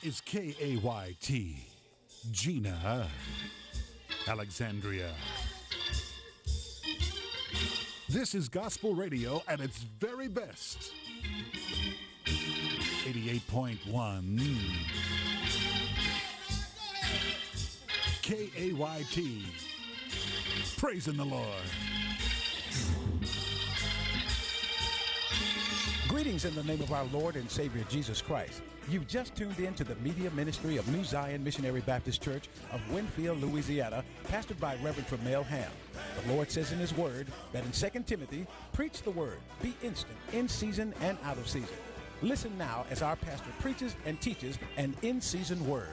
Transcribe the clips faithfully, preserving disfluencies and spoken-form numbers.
is K A Y T, Gina Alexandria. This is gospel radio at its very best. eighty-eight point one K A Y T, praising the Lord. Greetings in the name of our Lord and Savior Jesus Christ. You've just tuned in to the media ministry of New Zion Missionary Baptist Church of Winfield, Louisiana, pastored by Reverend Tremel Ham. The Lord says in his word that in Second Timothy, preach the word, be instant, in season and out of season. Listen now as our pastor preaches and teaches an in-season word.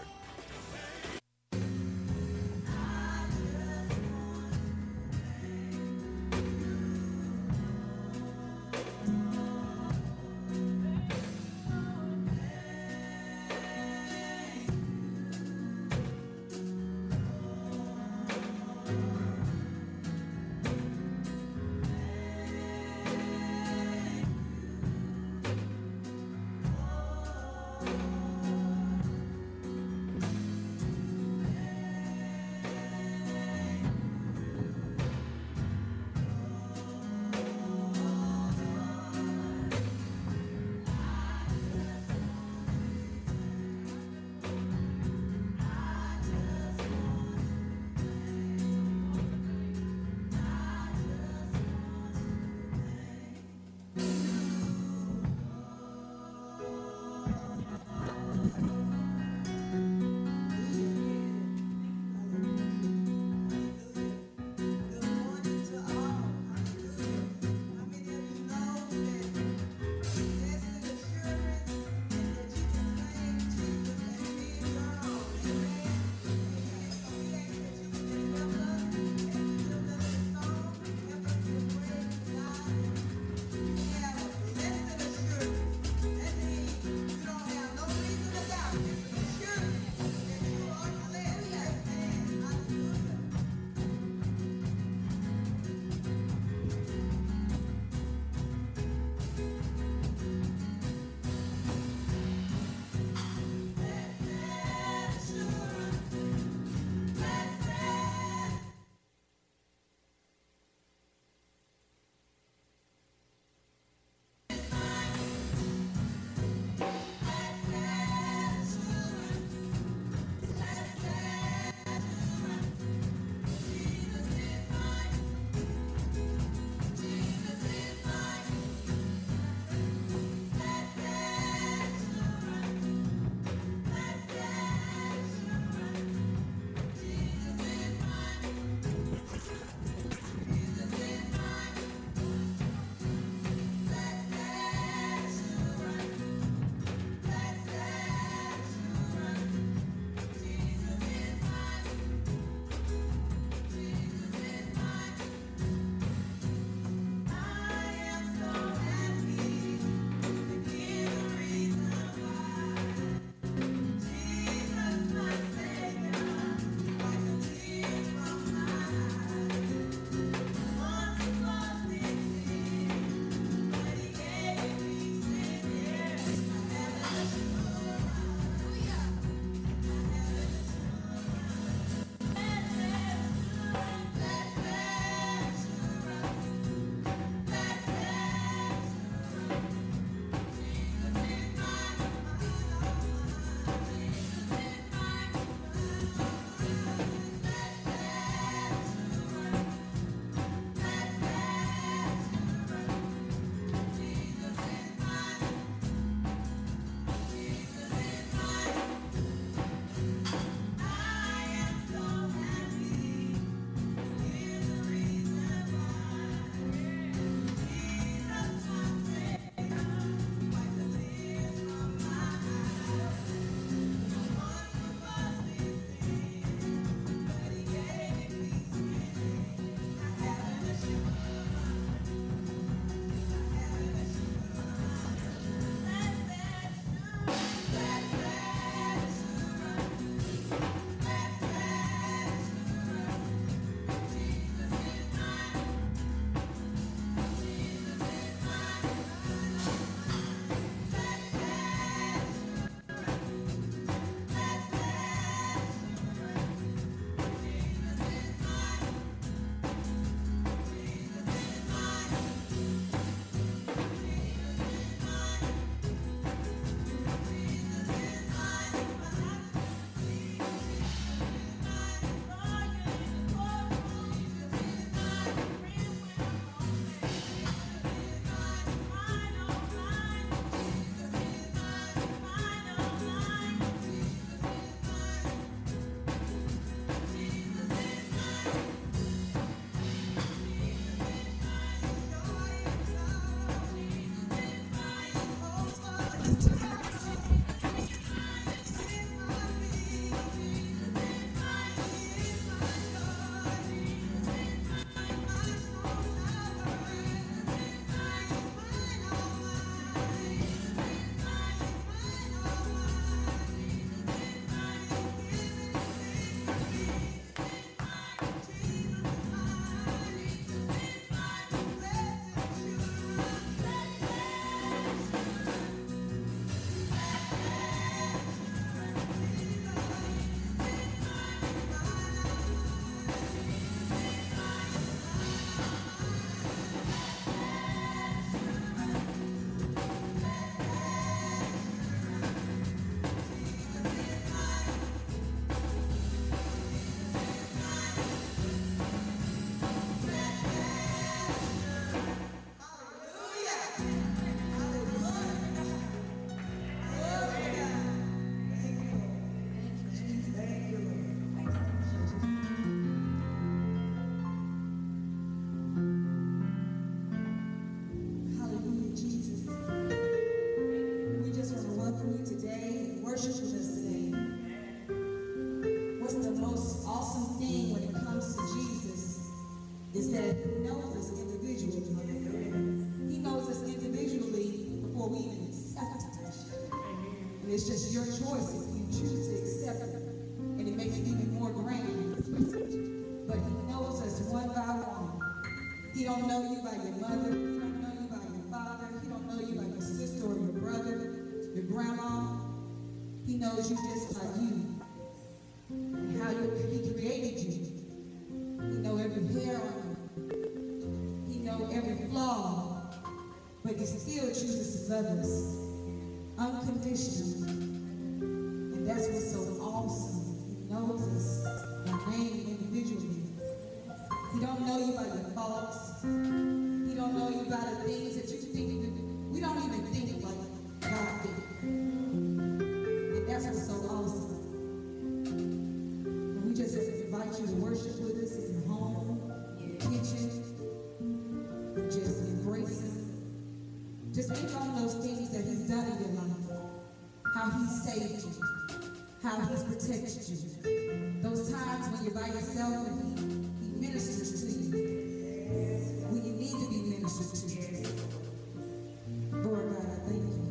choice if you choose to accept it, and it makes it even more grand. But he knows us one by one. He don't know you by your mother. He don't know you by your father. He don't know you by your sister or your brother, your grandma. He knows you just like you. And how you, he created you. He knows every hair on you. He knows every flaw. But he still chooses to love us unconditionally. And that's what's so awesome. He knows us by name individually. He don't know you by your faults. He don't know you by the things that you think. We don't even think like God did. And that's what's so awesome. And we just invite you to worship with us in your home, in your kitchen, and just embrace him. Just think on those things that he's done in your life. How he saved you. How he's protected you. Those times when you're by yourself and he, he ministers to you. When you need to be ministered to. Lord God, I thank you.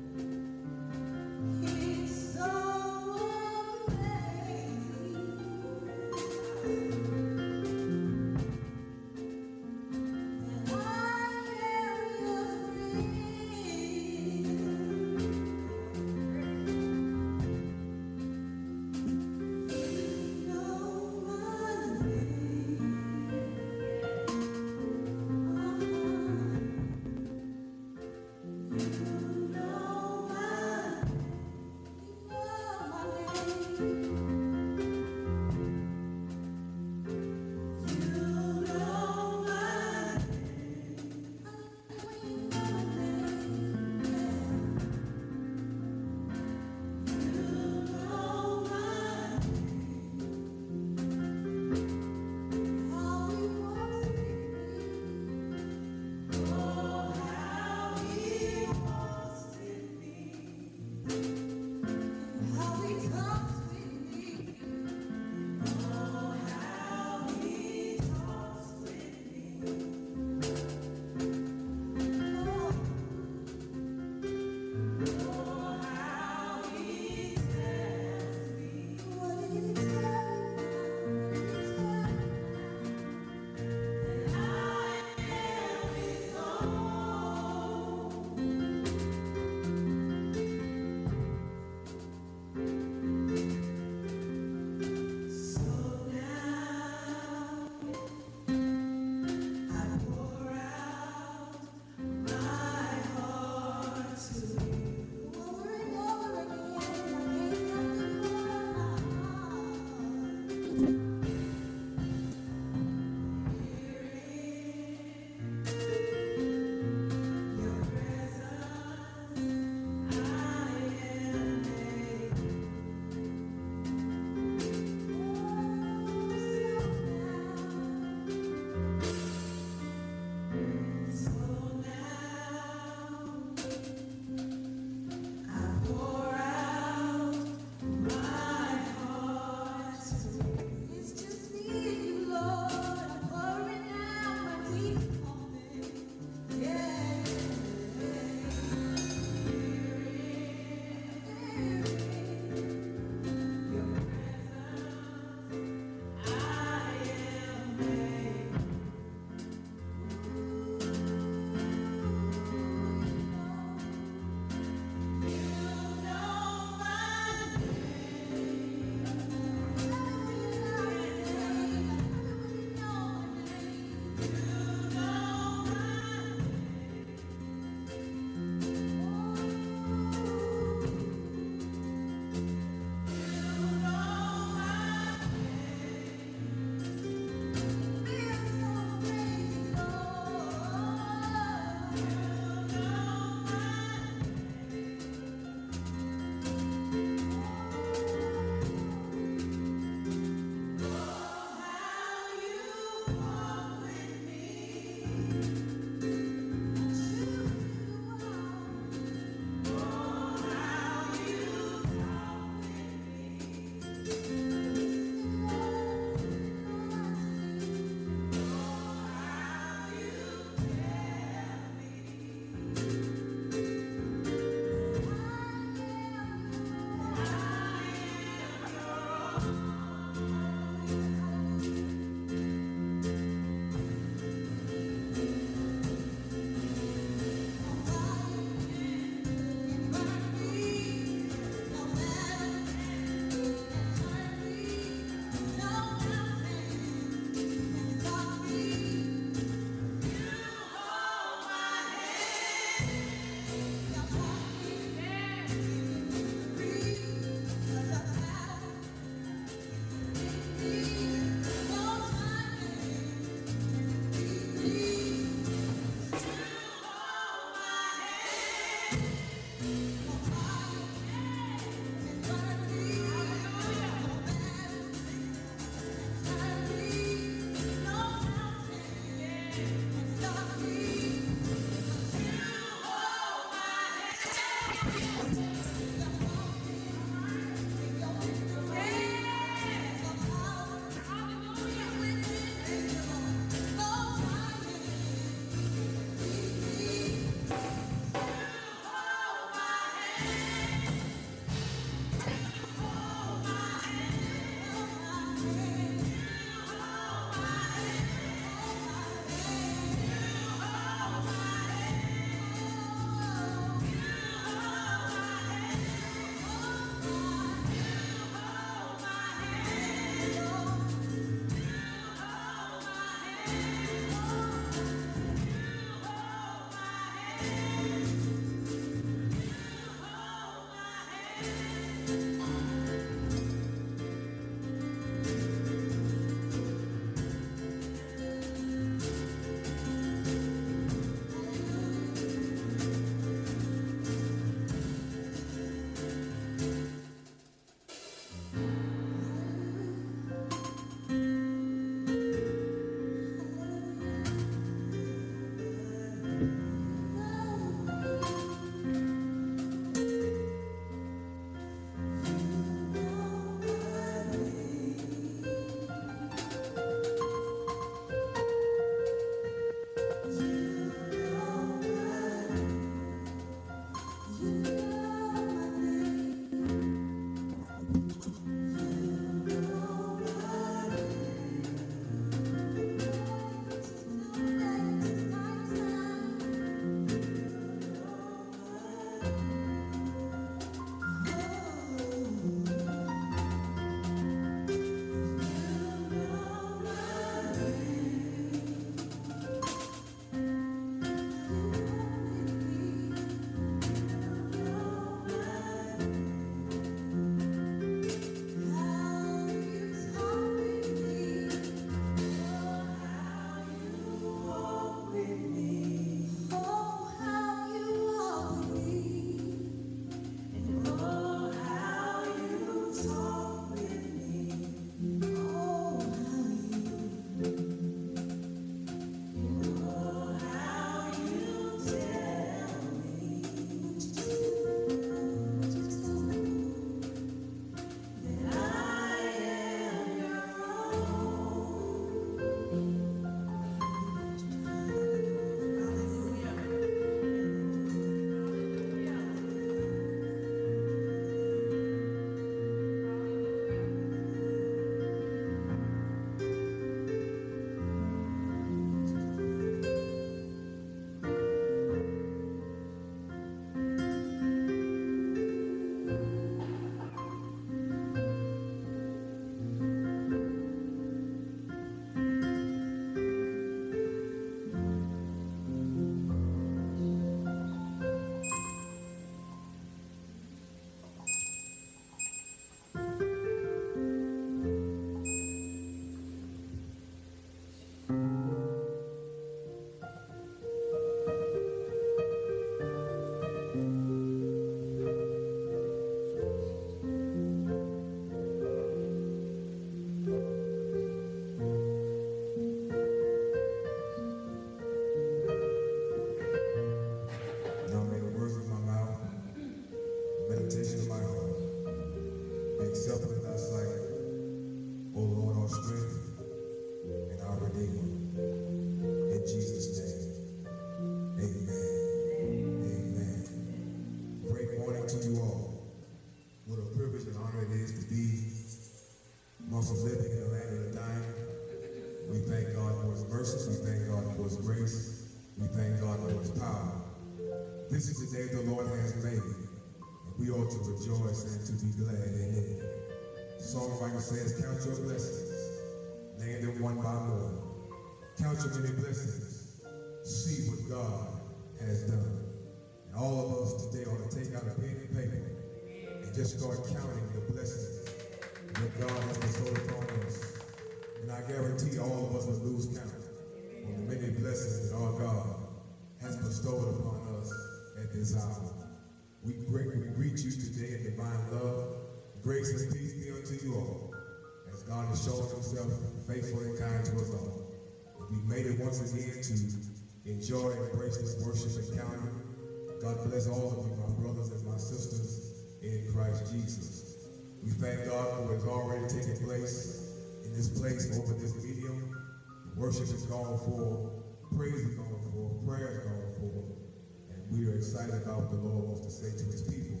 This is the day the Lord has made, and we ought to rejoice and to be glad in it. The songwriter says, count your blessings, name them one by one. Count your many blessings, see what God has done. And all of us today ought to take out a pen and paper and just start counting the blessings that God has bestowed upon us. And I guarantee all of us will lose count on the many blessings that our God has bestowed upon us at this hour. We, great, we greet you today in divine love. Grace and peace be unto you all, as God has shown himself faithful and kind to us all. We made it once again to enjoy and embrace this worship encounter. God bless all of you, my brothers and my sisters in Christ Jesus. We thank God for what has already taken place in this place over this medium. Worship is gone for, praise is gone for, prayer is gone for, and we are excited about what the Lord wants to say to his people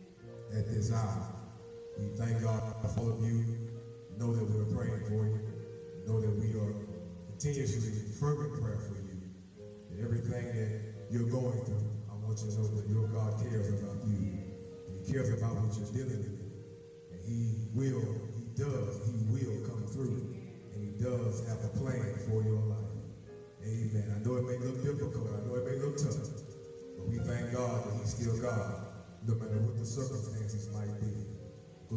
at this hour. We thank God for all of you. Know that we're praying for you. Know that we are continuously in fervent prayer for you. And everything that you're going through, I want you to know that your God cares about you. And he cares about what you're dealing with. And he will, he does, he will come through. And he does have a plan for your life. Amen. I know it may look difficult. I know it may look tough. But we thank God that he's still God, no matter what the circumstances might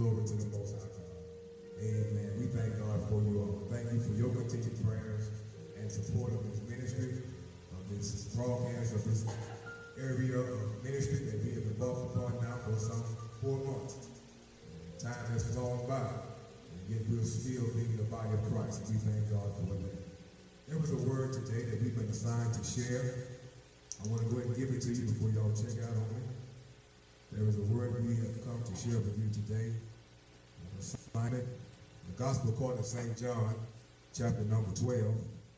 Glory to the Most High God. Amen. We thank God for you all. Thank you for your continued prayers and support of this ministry, of this broadcast, of this area of ministry that we have embarked upon now for some four months. Time has flown by, and yet we'll still be in the body of Christ. We thank God for that. There was a word today that we've been assigned to share. I want to go ahead and give it to you before y'all check out on it. There is a word we have come to share with you today. Assignment. The Gospel according to Saint John, chapter number twelve.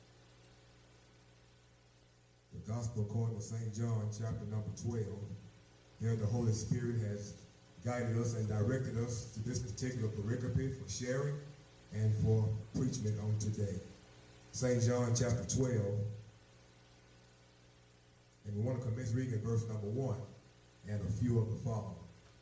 The Gospel according to Saint John, chapter number twelve. Here the Holy Spirit has guided us and directed us to this particular pericope for sharing and for preachment on today. Saint John chapter twelve. And we want to commence reading at verse number one and a few of the following.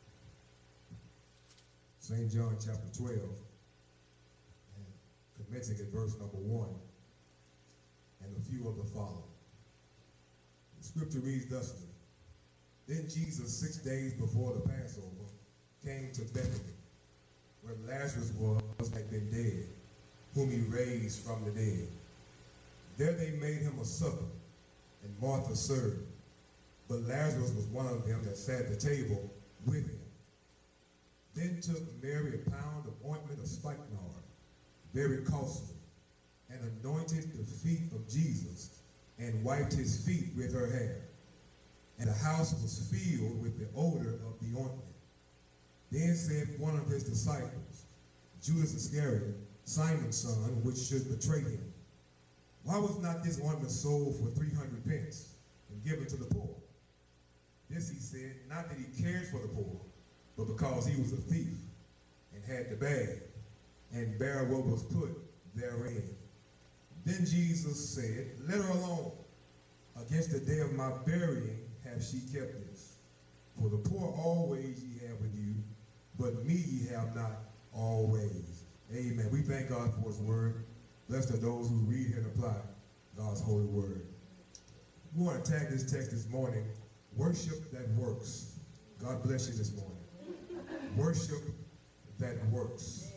Saint John chapter twelve, and commencing at verse number one, and a few of the following. The scripture reads thusly: Then Jesus, six days before the Passover, came to Bethany, where Lazarus was had been dead, whom he raised from the dead. There they made him a supper, and Martha served. But Lazarus was one of them that sat at the table with him. Then took Mary a pound of ointment of spikenard, very costly, and anointed the feet of Jesus, and wiped his feet with her hair. And the house was filled with the odor of the ointment. Then said one of his disciples, Judas Iscariot, Simon's son, which should betray him, why was not this ointment sold for three hundred pence and given to the poor? This he said, not that he cared for the poor, but because he was a thief and had the bag and bare what was put therein. Then Jesus said, let her alone. Against the day of my burying have she kept this. For the poor always ye have with you, but me ye have not always. Amen. We thank God for his word. Blessed are those who read and apply God's holy word. We want to tag this text this morning, worship that works. God bless you this morning. Worship that works.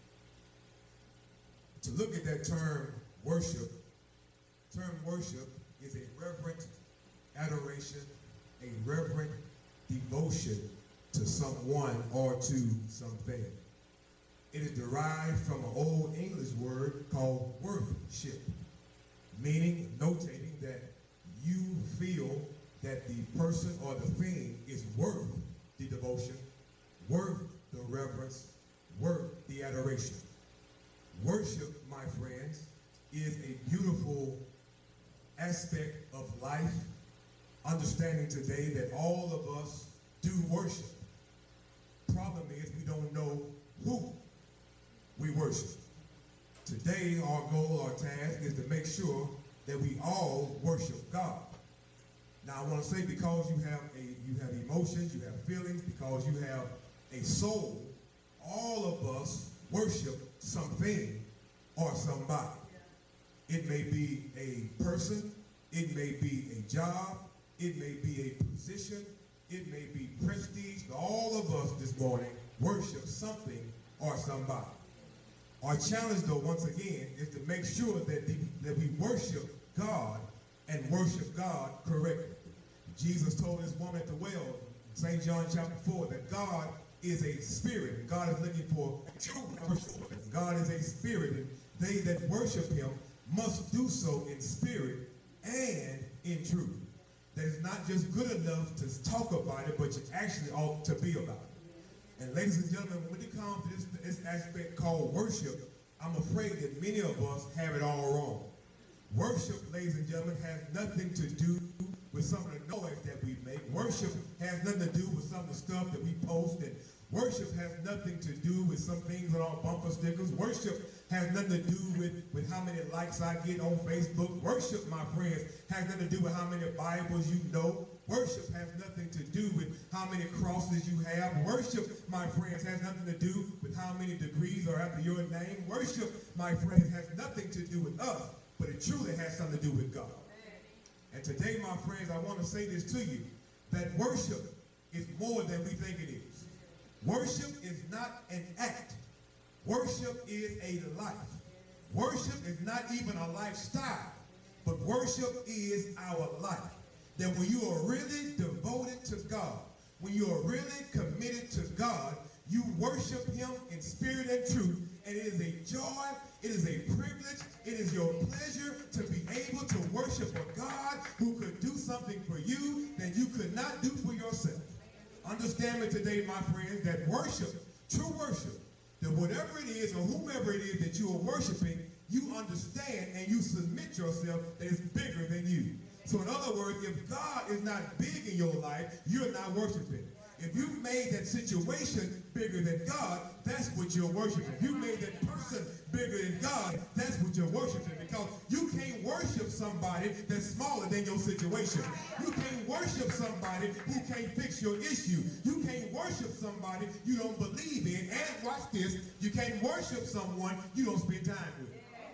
To look at that term worship, term worship is a reverent adoration, a reverent devotion to someone or to something. It is derived from an old English word called worthship, meaning notating that you feel that the person or the thing is worth the devotion, worth the reverence, worth the adoration. Worship, my friends, is a beautiful aspect of life, understanding today that all of us do worship. Problem is we don't know who we worship. Today, our goal, our task is to make sure that we all worship God. Now, I want to say, because you have a you have emotions, you have feelings, because you have a soul, all of us worship something or somebody. It may be a person, it may be a job, it may be a position, it may be prestige. All of us this morning worship something or somebody. Our challenge, though, once again, is to make sure that, the, that we worship God and worship God correctly. Jesus told this woman at the well, Saint John chapter four, that God is a spirit. God is looking for true worship. God is a spirit, and they that worship him must do so in spirit and in truth. That it's not just good enough to talk about it, but you actually ought to be about it. And ladies and gentlemen, when it comes to this, this aspect called worship, I'm afraid that many of us have it all wrong. Worship, ladies and gentlemen, has nothing to do with some of the noise that we make. Worship has nothing to do with some of the stuff that we post. And worship has nothing to do with some things on our bumper stickers. Worship has nothing to do with, with how many likes I get on Facebook. Worship, my friends, has nothing to do with how many Bibles you know. Worship has nothing to do with how many crosses you have. Worship, my friends, has nothing to do with how many degrees are after your name. Worship, my friends, has nothing to do with us, but it truly has something to do with God. And today, my friends, I want to say this to you, that worship is more than we think it is. Worship is not an act. Worship is a life. Worship is not even a lifestyle, but worship is our life. That when you are really devoted to God, when you are really committed to God, you worship him in spirit and truth, and it is a joy, it is a privilege, it is your pleasure to be able to worship a God who could do something for you that you could not do for yourself. Understand me today, my friends, that worship, true worship, that whatever it is or whomever it is that you are worshiping, you understand and you submit yourself that it's bigger than you. So in other words, if God is not big in your life, you're not worshiping. If you've made that situation bigger than God, that's what you're worshiping. If you made that person bigger than God, that's what you're worshiping. Because you can't worship somebody that's smaller than your situation. You can't worship somebody who can't fix your issue. You can't worship somebody you don't believe in. And watch this, you can't worship someone you don't spend time with.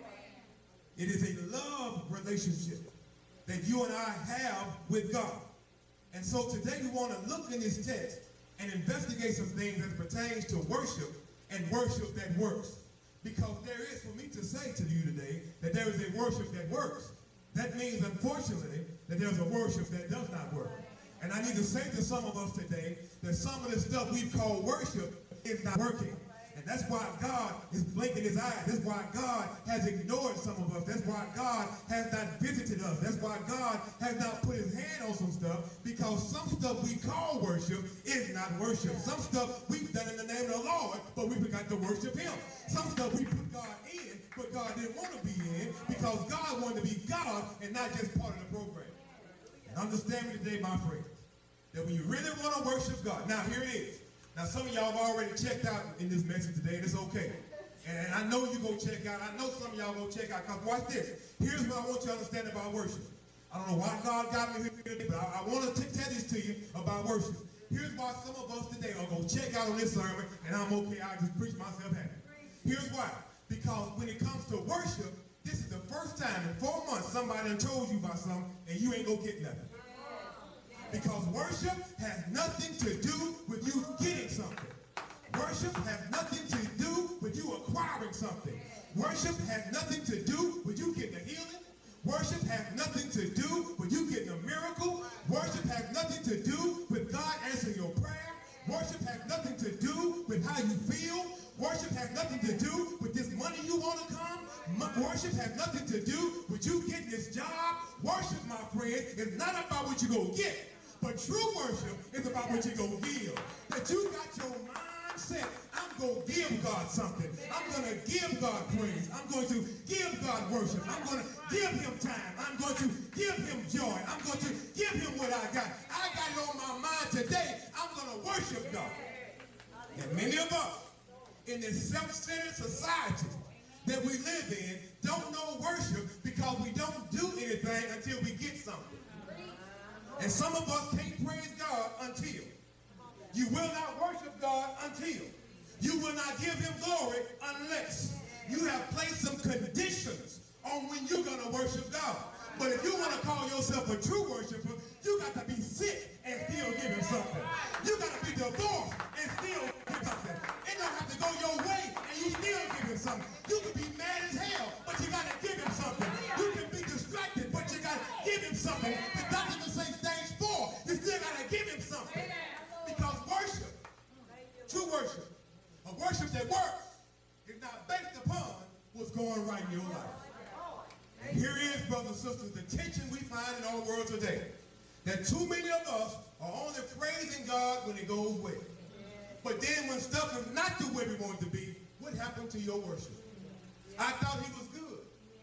It is a love relationship that you and I have with God. And so today we want to look in this text and investigate some things that pertains to worship and worship that works. Because there is for me to say to you today that there is a worship that works. That means, unfortunately, that there's a worship that does not work. And I need to say to some of us today that some of the stuff we call worship is not working. And that's why God is blinking his eyes. That's why God has ignored some of us. That's why God has not visited us. That's why God has not put his hand on some stuff, because some stuff we call worship is not worship. Some stuff we've done in the name of the Lord, but we forgot to worship him. Some stuff we put God in, but God didn't want to be in, because God wanted to be God and not just part of the program. And understand me today, my friends, that when you really want to worship God, now here it is. Now, some of y'all have already checked out in this message today, and it's okay. And, and I know you go check out. I know some of y'all go check out, because watch this. Here's what I want you to understand about worship. I don't know why God got me here today, but I, I want to tell this to you about worship. Here's why some of us today are going to check out on this sermon, and I'm okay. I just preach myself happy. Here's why. Because when it comes to worship, this is the first time in four months somebody done told you about something, and you ain't going to get nothing. Because worship has nothing to do with you getting something. Worship has nothing to do with you acquiring something. Worship has nothing to do with you getting a healing. Worship has nothing to do with you getting a miracle. Worship has nothing to do with God answering your prayer. Worship has nothing to do with how you feel. Worship has nothing to do with this money you want to come. Worship has nothing to do with you getting this job. Worship, my friend, is not about what you're going to get. But true worship is about what you're going to give. That you got your mindset, I'm going to give God something. I'm going to give God praise. I'm going to give God worship. I'm going to give him time. I'm going to give him joy. I'm going to give him what I got. I got it on my mind today. I'm going to worship God. And many of us in this self-centered society that we live in don't know worship because we don't do anything until we get something. And some of us can't praise God until. You will not worship God until. You will not give him glory unless you have placed some conditions on when you're going to worship God. But if you want to call yourself a true worshiper, you got to be sick and still give him something. You got to be divorced and still give him something. It don't have to go your way and you still give him something. You can be mad as hell, but you got to give him something. You can be distracted, but you got to give him something. The doctor can say stage four. You still got to give him something. Because worship, true worship, a worship that works, is not based upon what's going right in your life. And here is, brothers and sisters, the tension we find in our world today. That too many of us are only praising God when it goes well. But then when stuff is not the way we want it to be, what happened to your worship? I thought he was good.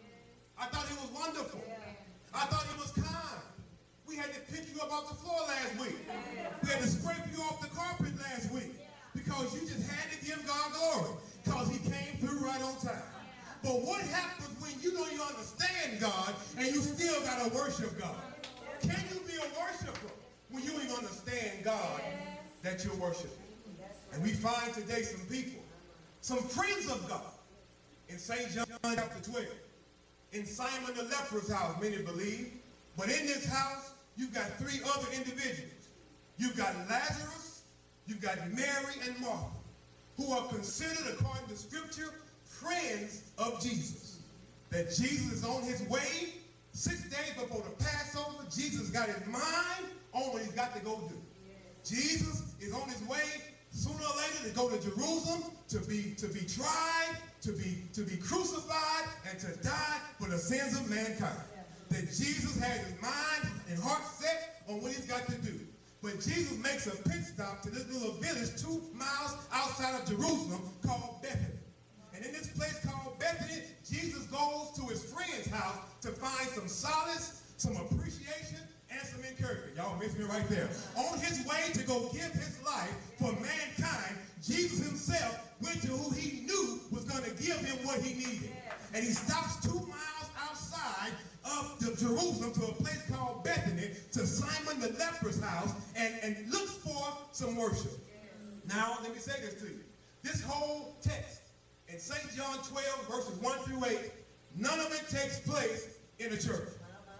I thought he was wonderful. I thought he was kind. We had to pick you up off the floor last week. We had to scrape you off the carpet last week. Because you just had to give God glory. Because he came through right on time. But what happens when you know you understand God and you still got to worship God? Can you be a worshiper when you ain't understand God that you're worshiping? And we find today some people, some friends of God, in Saint John chapter twelve, in Simon the leper's house, many believe. But in this house, you've got three other individuals. You've got Lazarus, you've got Mary and Martha, who are considered, according to Scripture, friends of Jesus. That Jesus is on his way. Six days before the Passover, Jesus got his mind on what he's got to go do. Jesus is on his way sooner or later to go to Jerusalem to be to be tried, to be to be crucified, and to die for the sins of mankind. That Jesus has his mind and heart set on what he's got to do. But Jesus makes a pit stop to this little village two miles outside of Jerusalem called Bethany. And in this place called Bethany, Jesus goes to his friend's house to find some solace, some appreciation, and some encouragement. Y'all miss me right there. On his way to go give his life for mankind, Jesus himself went to who he knew was going to give him what he needed. And he stops two miles outside of the Jerusalem to a place called Bethany, to Simon the leper's house, and, and looks for some worship. Now, let me say this to you. This whole text in Saint John twelve, verses one through eight, none of it takes place in a church.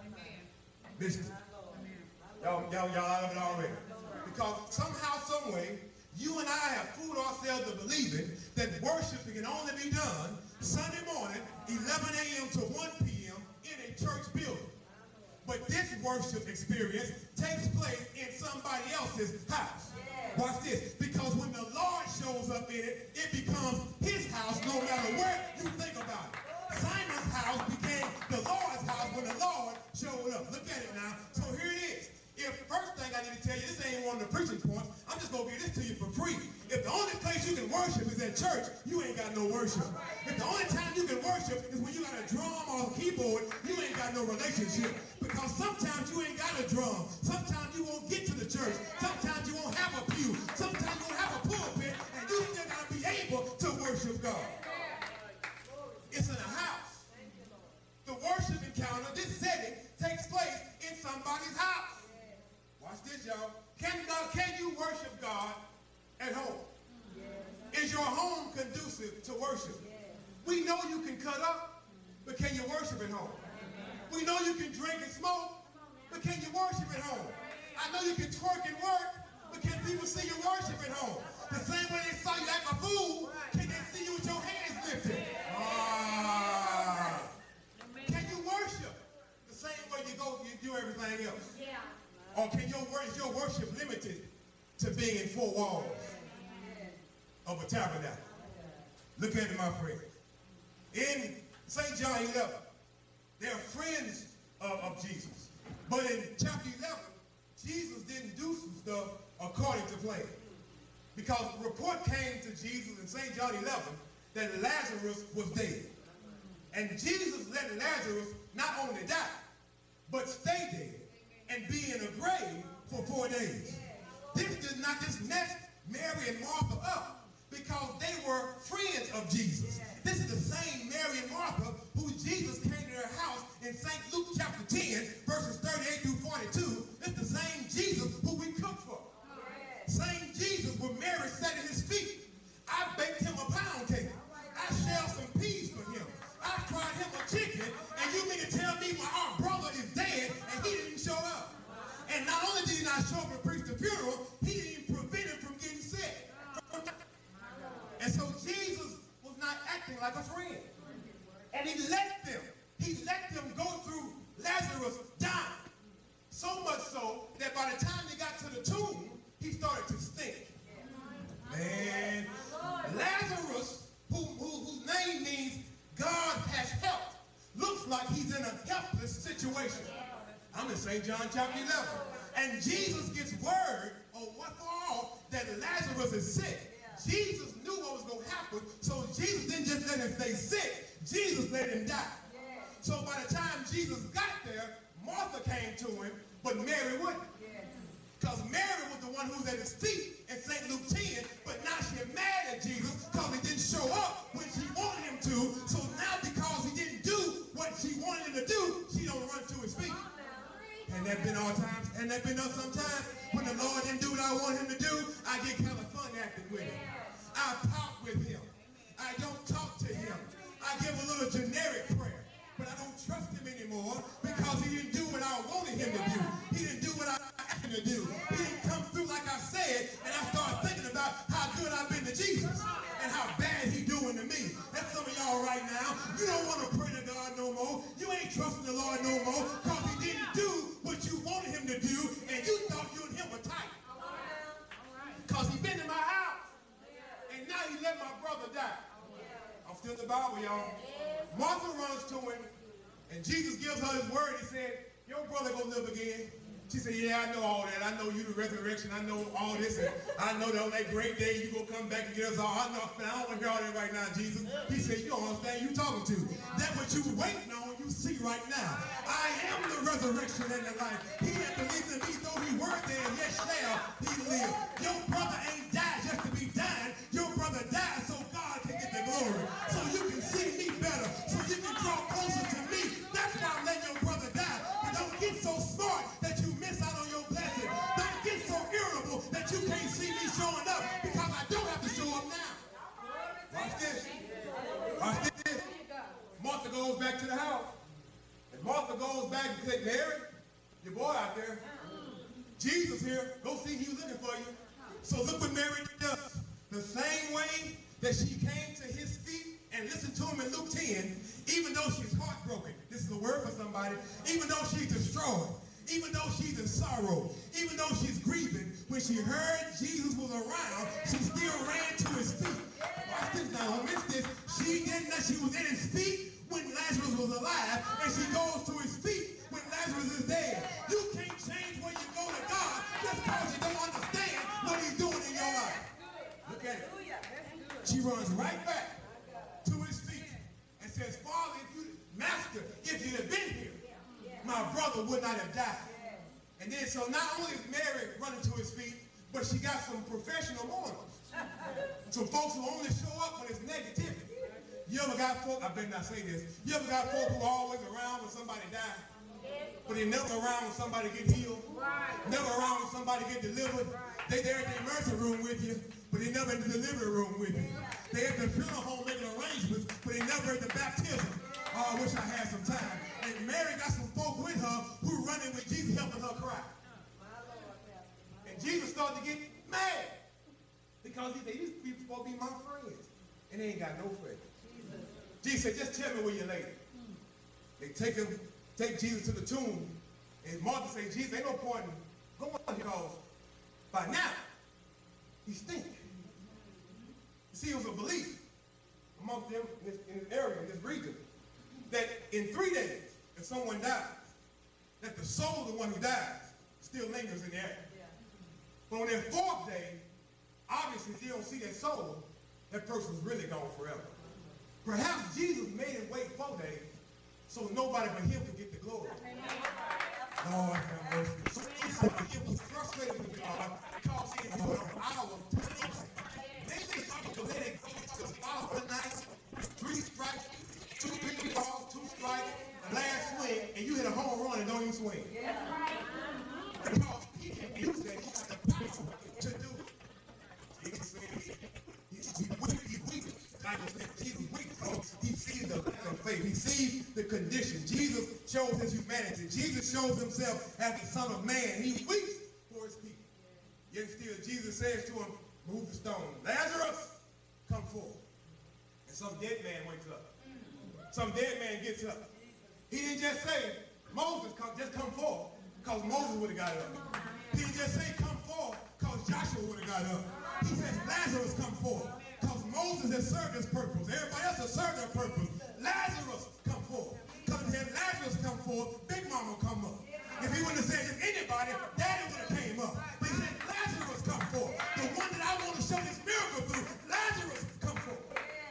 Listen. Y'all, y'all, y'all out of it already. Because somehow, some way, you and I have fooled ourselves to believing that worship can only be done Sunday morning, eleven a m to one p m in a church building. But this worship experience takes place in somebody else's house. Watch this. Because when the Lord shows up in it, it becomes his house no matter where you think about it. Simon's house became the Lord's house when the Lord showed up. Look at it now. So here it is. If first thing I need to tell you, this ain't one of the preaching points, I'm just going to give this to you for free. If the only place you can worship is at church, you ain't got no worship. If the only time you can worship is when you got a drum or a keyboard, you ain't got no relationship. Because sometimes you ain't got a drum. Sometimes you won't get to the church. Sometimes you won't have a pew. Sometimes you won't have a pulpit, and you still got to be able to worship God. It's in a house. The worship encounter, this setting, takes place in somebody's house. Watch this, y'all. Can God, can you worship God at home? Yes. Is your home conducive to worship? Yes. We know you can cut up, but can you worship at home? Amen. We know you can drink and smoke, but can you worship at home? I know you can twerk and work, but can people see you worship at home? The same way they saw you act a fool, can they see you with your hands lifted? Ah. Can you worship the same way you go, you do everything else? Yeah. Or can your, is your worship limited to being in four walls of a tabernacle? Look at it, my friend. In Saint John eleven, they're friends of, of Jesus. But in chapter eleven, Jesus didn't do some stuff according to plan. Because the report came to Jesus in Saint John eleven that Lazarus was dead. And Jesus let Lazarus not only die, but stay dead and be in a grave for four days. This did not just mess Mary and Martha up because they were friends of Jesus. This is the same Mary and Martha who Jesus came to their house in Saint Luke chapter ten, verses thirty-eight through forty-two. It's the same Jesus who we cook for. Same Jesus where Mary sat at his feet. I baked him a pound cake. I shelled some peas for him. I fried him a chicken, and you mean to tell me my our brother is dead and he didn't show up? And not only did he not show up to preach the funeral, he didn't even prevent him from getting sick. And so Jesus was not acting like a friend. And he let them, he let them go through Lazarus dying. So much so that by the time they got to the tomb, he started to stink. Man, Lazarus, who, who, whose name means God has helped, looks like he's in a helpless situation. I'm in Saint John chapter eleven. And Jesus gets word, oh, what for all, that Lazarus is sick. Jesus knew what was going to happen, so Jesus didn't just let him stay sick. Jesus let him die. So by the time Jesus got there, Martha came to him, but Mary wouldn't. Because Mary was the one who was at his feet in Saint Luke ten, but now she's mad at Jesus because he didn't show up when she wanted him to. So now because he didn't do what she wanted him to do, she don't run to his feet. And that been all times, and that been us sometimes. When the Lord didn't do what I want him to do, I get kind of fun acting with him. I talk with him. I don't talk to him. I give a little generic prayer, but I don't trust him anymore because he didn't do what I wanted him to do. He didn't do what I asked him to do. He didn't come through like I said, and I started thinking you let my brother die? I'm still in the Bible, y'all. Martha runs to him, and Jesus gives her his word. He said, your brother gonna live again. She said, yeah, I know all that. I know you the resurrection. I know all this. And I know that on that great day, you gonna come back and get us all. I know, man, I don't want to hear all that right now, Jesus. He said, you don't understand who you talking to. That what you waiting on, you see right now. I am the resurrection and the life. He that believes in me, though he were dead, yet shall he live. Your brother ain't died just to be dying. Your brother died so God can get the glory. So you can see me better. So you can draw closer to me. That's why I'm letting your brother die. But don't get so smart that you miss out on your blessing. Don't get so irritable that you can't see me showing up because I don't have to show up now. Watch this. Watch this. Martha goes back to the house. And Martha goes back and says, Mary, your boy out there. Jesus here. Go see he was looking for you. So look what Mary does. The same way that she came to his feet and listened to him in Luke ten, even though she's heartbroken. This is a word for somebody. Even though she's destroyed. Even though she's in sorrow, even though she's grieving, when she heard Jesus was around, she still ran to his feet. Watch this now, don't miss this. She didn't know she was in his feet when Lazarus was alive, and she goes to his feet when Lazarus is dead. You can't change where you go to God just because you don't understand what he's doing in your life. Look at it. She runs right back to his feet and says, Father, if you, Master, if you had been here, my brother would not have died. And then so not only is Mary running to his feet, but she got some professional mourners. Some folks who only show up when it's negativity. You ever got folk, I better not say this, you ever got folk who are always around when somebody dies? But they're never around when somebody get healed. Never around when somebody get delivered. They there at the emergency room with you, but they never in the delivery room with you. They at the funeral home making arrangements, but they never at the baptism. Oh, I wish I had some time. And Mary got some folk with her who running with Jesus, helping her cry. And Jesus started to get mad because he said, these people supposed to be my friends, and they ain't got no friends. Jesus said, just tell me where you're laid. They take him, take Jesus to the tomb, and Martha said, Jesus, ain't no point in going because by now he stink. You see, it was a belief amongst them in this, in this area, in this region, that in three days, if someone dies, that the soul of the one who dies still lingers in the air. Yeah. But on their fourth day, obviously, if you don't see that soul, that person's really gone forever. Perhaps Jesus made him wait four days so nobody but him could get the glory. Lord have mercy. So he was frustrated with God because he had put an hour to it. Maybe they thought to let it go to the bottom of the night, three strikes, two big balls, two strikes, last swing, and you hit a home run and don't even swing. Yeah. Because he can use that, he got the power to do it. He can say he's weak, he's weak. Like I said, Jesus weak because he sees the lack of faith. He sees the condition. Jesus shows his humanity. Jesus shows himself as the Son of Man. He weeps for his people. Yet still, Jesus says to him, move the stone. Lazarus, come forth. And some dead man wakes up. Some dead man gets up. He didn't just say, Moses, come, just come forth, because Moses would have got up. He didn't just say, come forth, because Joshua would have got up. He says, Lazarus, come forth, because Moses has served his purpose. Everybody else has served their purpose. Lazarus, come forth. Because if he had Lazarus come forth, Big Mama come up. If he wouldn't have said just anybody, Daddy would have came up. But he said, Lazarus, come forth. The one that I want to show this miracle through, Lazarus, come forth.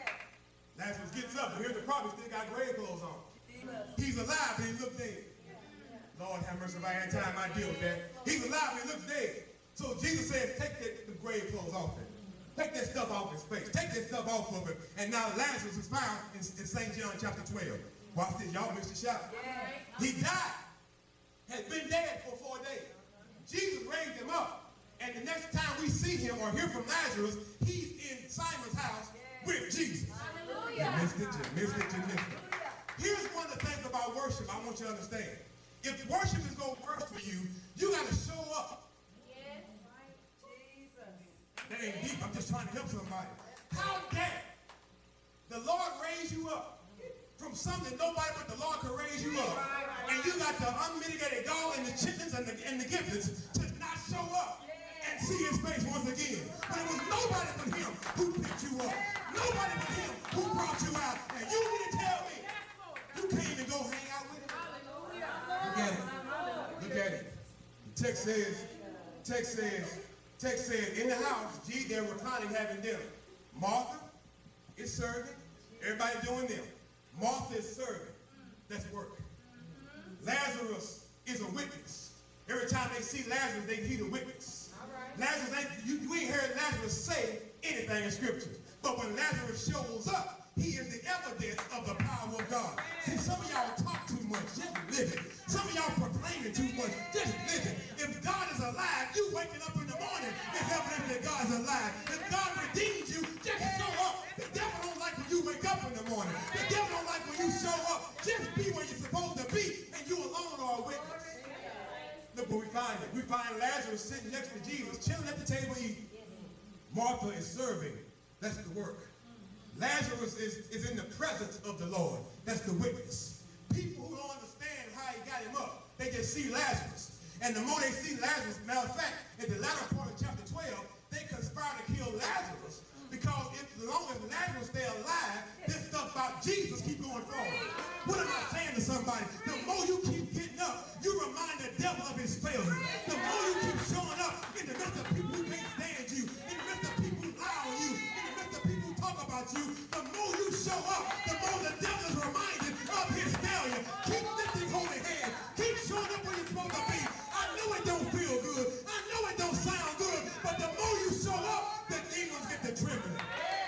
Lazarus gets up, but here's the problem, he still got grave clothes on. He's alive, but he looks dead. Lord have mercy, if I had time, I'd deal with that. He's alive, but he looks dead. So Jesus says, take that, the grave clothes off him. Take that stuff off his face. Take that stuff off of him. And now Lazarus is found in, in Saint John chapter twelve. Watch this, y'all missed the shot. He died, had been dead for four days. Jesus raised him up. And the next time we see him or hear from Lazarus, he's in Simon's house with Jesus. You missed it, you missed it, you missed it. Here's one of the things about worship I want you to understand. If worship is going to work for you, you got to show up. Yes, Jesus. That ain't deep. I'm just trying to help somebody. How dare the Lord raise you up from something nobody but the Lord can raise you up, and you got the unmitigated gall and the chickens and the, and the giblets to not show up and see his face once again. But it was nobody but him who picked you up. Nobody but him who brought you out. And you need to tell me you can't even go hang out with him. Look at it. Look at it. The text says, text says, text says, in the house, G, they're reclining having dinner. Martha is serving. Everybody doing them. Martha is serving. That's work. Lazarus is a witness. Every time they see Lazarus, they need a witness. Right. Lazarus ain't, you, you ain't heard Lazarus say anything in Scripture. But when Lazarus shows up, he is the evidence of the power of God. See, some of y'all talk too much, just live it. Some of y'all proclaiming too much, just live it. If God is alive, you waking up in the morning is evidence that God is alive. If God redeemed you, just show up. The devil don't like when you wake up in the morning. The devil don't like when you show up. Just be where you're supposed to be, and you alone are a witness. Look where we find it. We find Lazarus sitting next to Jesus, chilling at the table eating. Martha is serving. That's the work. Lazarus is, is in the presence of the Lord. That's the witness. People who don't understand how he got him up, they just see Lazarus. And the more they see Lazarus, matter of fact, in the latter part of chapter twelve, they conspire to kill Lazarus. Because if, as long as Lazarus stay alive, this stuff about Jesus keep going forward. What am I saying to somebody? The more you keep getting up, you remind the devil of his failure. The more you keep showing up in the midst of people who can't stand you, in the midst of people who lie on you, in the midst of people who talk about you, the more you show up, the more the devil is reminded of his failure. Keep lifting holy hands. Keep showing up where you're supposed to be. I know it don't feel good. I know it don't sound good. But the more you show up, the demons get to trembling.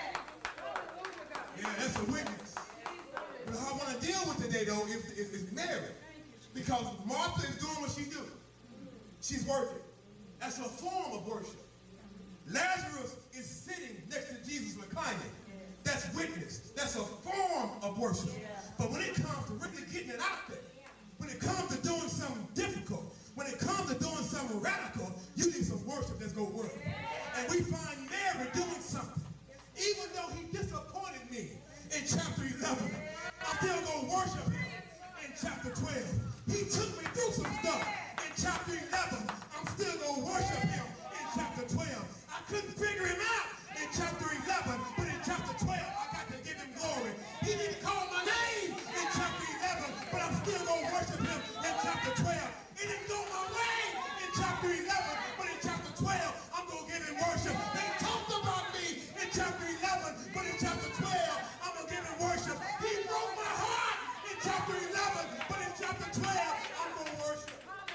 Yeah, that's a witness. But I want to deal with today, though, is, is, is Mary. Because Martha is doing what she do. She's working. That's a form of worship. Lazarus is sitting next to Jesus reclining. That's witness. That's a form of worship. But when it comes to really getting it out there, when it comes to doing something difficult, when it comes to doing something radical, you need some worship that's going to work. And we find Mary doing something. Even though he disappointed me in chapter eleven, I'm still going to worship him in chapter twelve. He took me through some stuff in chapter eleven. I'm still going to worship him in chapter twelve. I couldn't figure him out in chapter eleven, but in chapter twelve, I got to give him glory. He didn't call my name in chapter eleven, but I'm still going to worship him in chapter twelve. It didn't go my way in chapter eleven, but in chapter twelve, I'm going to give him worship. They talked about me in chapter eleven, but in chapter twelve, I'm going to give him worship. He broke my heart in chapter eleven, but in chapter twelve, I'm going to worship.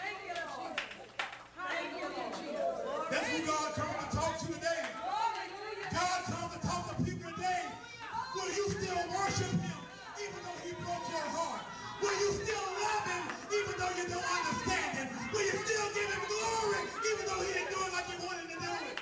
That's who God comes to talk to today. God comes to talk to people today. Will you still worship him even though he broke your heart? Will you still love him even though you don't understand him? Will you still give him glory even though he didn't do it like you wanted to do it?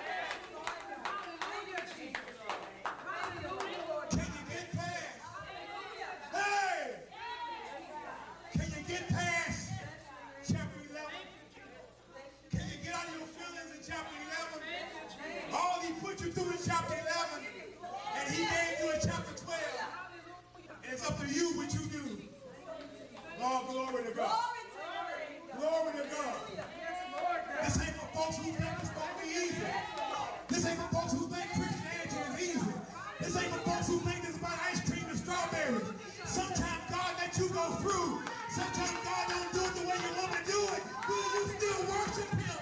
Can you get past? Hey! Can you get past chapter eleven? Can you get out of your feelings in chapter eleven? All he put you through in chapter eleven, and he gave you in chapter twelve. And it's up to you what you do. Oh, glory to God. Glory to God. This ain't for folks who think it's going to be easy. This ain't for folks who think Christianity is easy. This ain't for folks who think it's about ice cream and strawberries. Sometimes God lets you go through. Sometimes God don't do it the way you want to do it. Will you still worship him?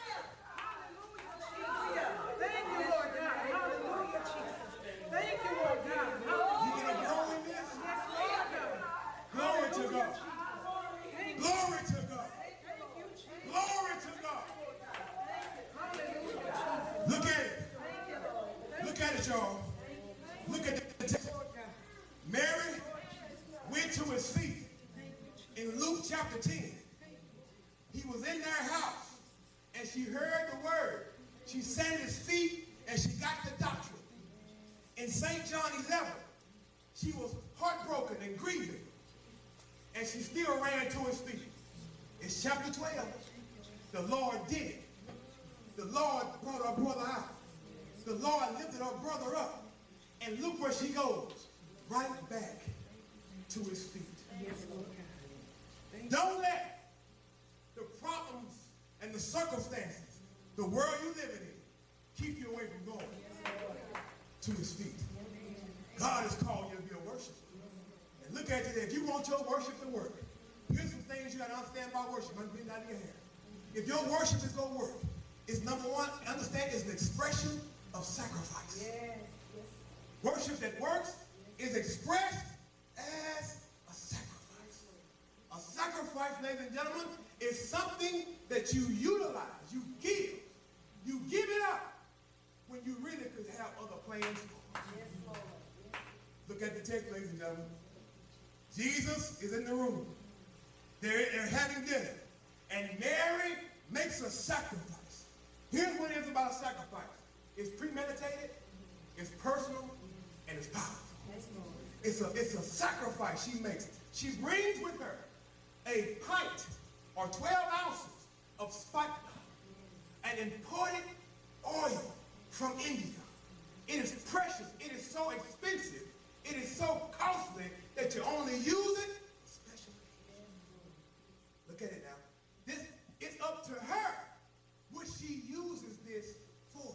Thank you, Lord God. Hallelujah, Jesus. Thank you, Lord God. You going to grow in this? Yes, Lord God. Glory to God. Glory to God. Glory to God. Look at it. Look at it, y'all. Look at the text. Mary went to his feet in Luke chapter ten. He was in their house, and she heard the word. She sat at his feet, and she got the doctrine. In Saint John eleven, she was heartbroken and grieving, and she still ran to his feet. It's chapter twelve. The Lord did it. The Lord brought her brother out. The Lord lifted her brother up. And look where she goes. Right back to his feet. Yes, Lord God. Don't let the problems and the circumstances the world you living in, keep you away from going to his feet. God has called you to be a worshiper. And look at you there. If you want your worship to work, here's some things you got to understand about worship. I'm getting out of your hair. If your worship is going to work, it's number one, understand it's an expression of sacrifice. Yes. Yes. Worship that works is expressed as a sacrifice. A sacrifice, ladies and gentlemen, is something that you utilize, you give. You give it up when you really could have other plans for. Yes, Lord. Yes. Look at the text, ladies and gentlemen. Jesus is in the room. They're, they're having dinner. And Mary makes a sacrifice. Here's what it is about a sacrifice. It's premeditated, it's personal, and it's powerful. It's a, it's a sacrifice she makes. She brings with her a pint or twelve ounces of spikenard and imported oil from India. It is precious. It is so expensive. It is so costly that you only use it special. Look at it now. This it's up to her what she uses this for.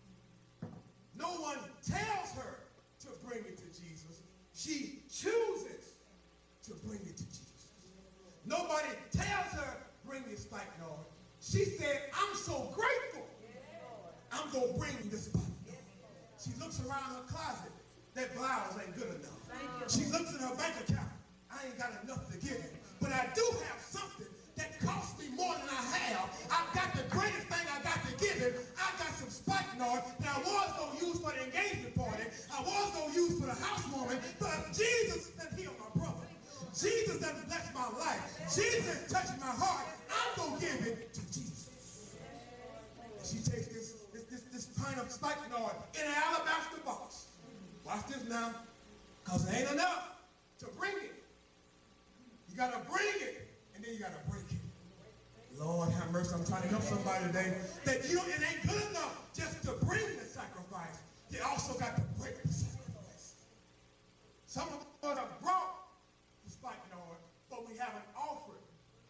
No one tells her to bring it to Jesus. She chooses to bring it to Jesus. Nobody tells her, bring this spikenard. She said, I'm so grateful. I'm going to bring this spikenard. She looks around her closet. That blouse ain't good enough. She looks in her bank account. I ain't got enough to give him. But I do have something that costs me more than I have. I've got the greatest thing I got to give him. I got some spikenard that I was going to use for the engagement party. I was going to use for the housewarming. But Jesus done healed my brother. Jesus done blessed my life. Jesus touched my heart. I'm going to give it to Jesus. And she takes this, this, this, this pint of spikenard in an alabaster box. Watch this now, because there ain't enough to bring it. You got to bring it, and then you got to break it. Lord have mercy, I'm trying to help somebody today that you know it ain't good enough just to bring the sacrifice. You also got to break the sacrifice. Some of us have brought the spikenard, but we haven't offered.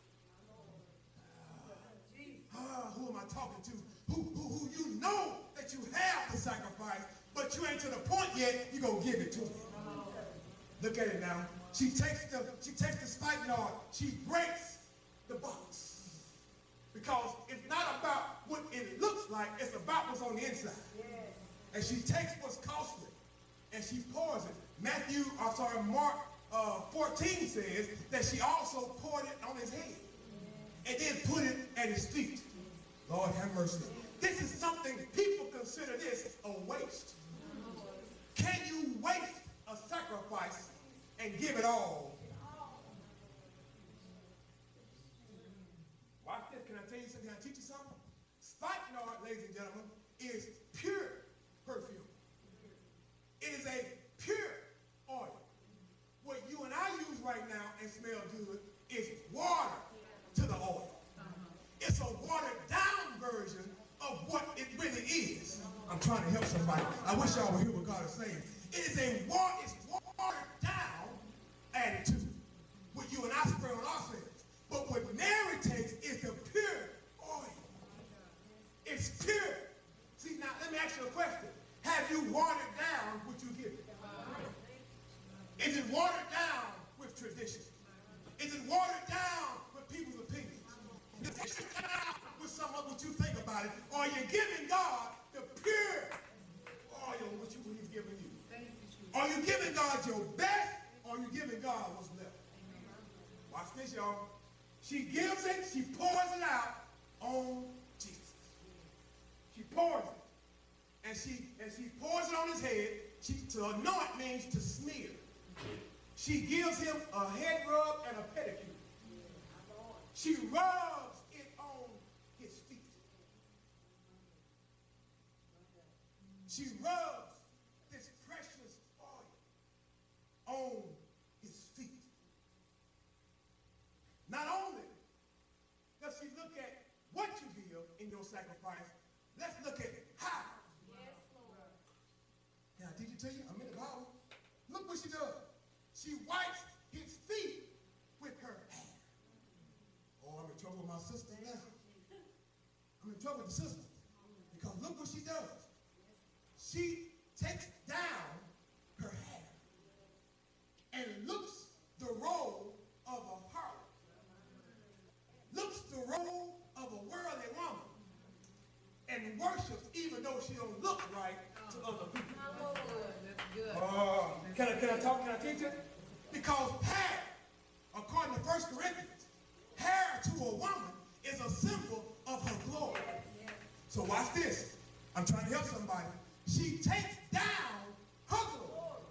Uh, uh, who am I talking to? Who, who, who you know that you have the sacrifice, but you ain't to the point yet, you're going to give it to him. Look at it now. She takes the, she takes the spikenard, she breaks the box. Because it's not about what it looks like, it's about what's on the inside. Yes. And she takes what's costly, and she pours it. Matthew, I'm sorry, Mark uh, fourteen says that she also poured it on his head, and then put it at his feet. Lord have mercy. This is something people consider this a waste. Can you waste a sacrifice and give it all? Watch this. Can I tell you something? Can I teach you something? Spikenard, ladies and gentlemen, is pure perfume. It is a pure oil. What you and I use right now and smell good is water to the oil. It's a watered down version of what it really is. I'm trying to help somebody. I wish y'all would hear what God is saying. It is a water, it's watered down attitude. What you and I spray on ourselves. But what Mary takes is the pure oil. It's pure. See, now let me ask you a question. Have you watered down what you give it? Is it watered down with tradition? Is it watered down with people's opinions? Is it watered down with some of what you think about it? Or are you giving God the pure oil which you, he's giving you? Are you giving God your best, or are you giving God what's left? Watch this, y'all. She gives it, she pours it out on Jesus. She pours it. And she and she pours it on his head. She, to anoint means to smear. She gives him a head rub and a pedicure. She rubs it on his feet. She rubs this precious oil on his feet. Not only does she look at what you give in your sacrifice, let's look at how. Yes, Lord. Can I teach it to you? I'm in the Bible. Look what she does. She wipes his feet with her hair. Oh, I'm in trouble with my sister now. I'm in trouble with the sister. look what she does. She takes down her hair and looks the role of a harlot, looks the role of a worldly woman, and worships even though she don't look right to other people. Uh, can I, can I talk, can I teach it? Because hair, according to First Corinthians, hair to a woman is a symbol of her glory. So watch this. I'm trying to help somebody. She takes down her glory.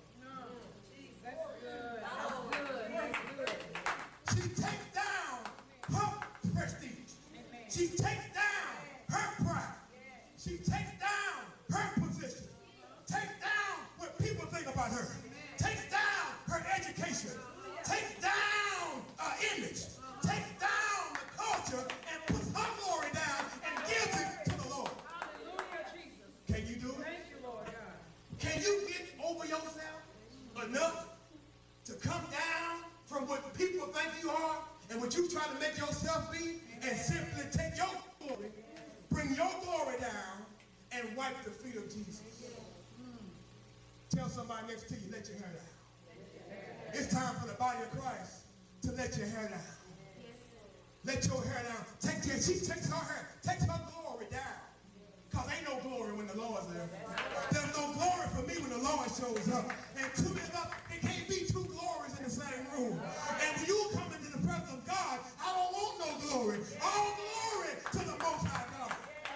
She takes down her prestige. She takes down her pride. She takes down her position. Takes down what people think about her. Takes down her education. Takes down her image. Takes down the culture and puts her glory down and gives it to the Lord. Can you do it? Can you get over yourself enough to come down from what people think you are and what you try to make yourself be and simply take your glory, bring your glory down, and wipe the feet of Jesus? Tell somebody next to you, let your hair down. It's time for the body of Christ to let your hair down. Let your hair down. Take your, she takes her hair, takes her glory down. Because ain't no glory when the Lord's there. There's no glory for me when the Lord shows up. And two of us, it can't be two glories in the same room. And when you come into the presence of God, I don't want no glory. All glory to the Most High God.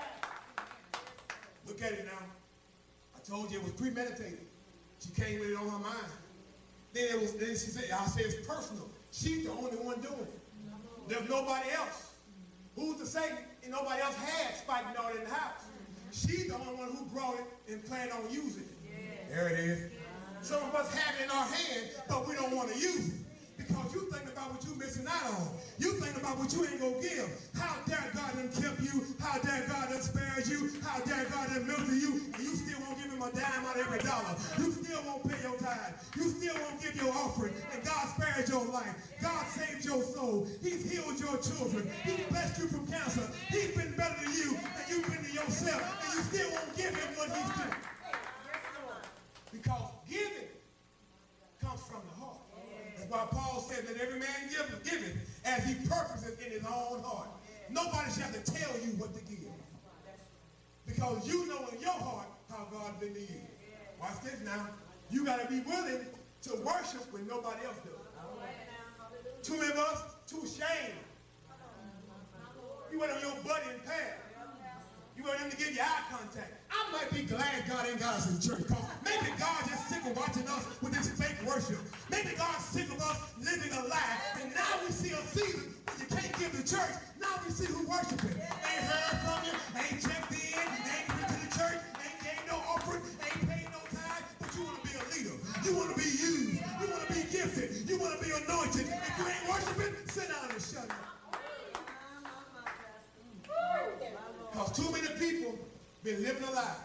Look at it now. I told you it was premeditated. She came with it on her mind. Then it was. Then she said, "I say it's personal. She's the only one doing it. There's nobody else. Who's to say and nobody else had Spike Norton in the house? She's the only one who brought it and planned on using it. Yeah. There it is. Yeah. Some of us have it in our hand, but we don't want to use it because you think about what you're missing out on. You think about what you ain't gonna give. How dare God done kept you? How dare God done spared you? How dare God done milked you? And you still won't give him a dime out of every dollar. You still won't pay your tithe. You still won't give your offering. And God spared your life. God saved your soul. He's healed your children. He's blessed you from cancer. He's been better to you than you've been to yourself. And you still won't give him what he's due. Because giving comes from the heart. That's why Paul said that every man giveth, giveth as he purposes in his own heart. Nobody should have to tell you what to give. Because you know in your heart how God's been to you. Watch this now. You got to be willing to worship when nobody else does. Too many of us, too ashamed. You went on your buddy in past. You want him to give you eye contact. I might be glad God ain't got us in church. Because maybe God just sick of watching us with this fake worship. Maybe God's sick of us living a lie. And now we see a season when you can't give to church. Now we see who worshiping. Ain't heard from you, ain't checked in, ain't been to the church, ain't gave no offering, ain't paid no tithe. But you want to be a leader. You want to be used. You want to be gifted. You want to be anointed. If you ain't worshiping, sit down and shut up. Because too many people been living a lie.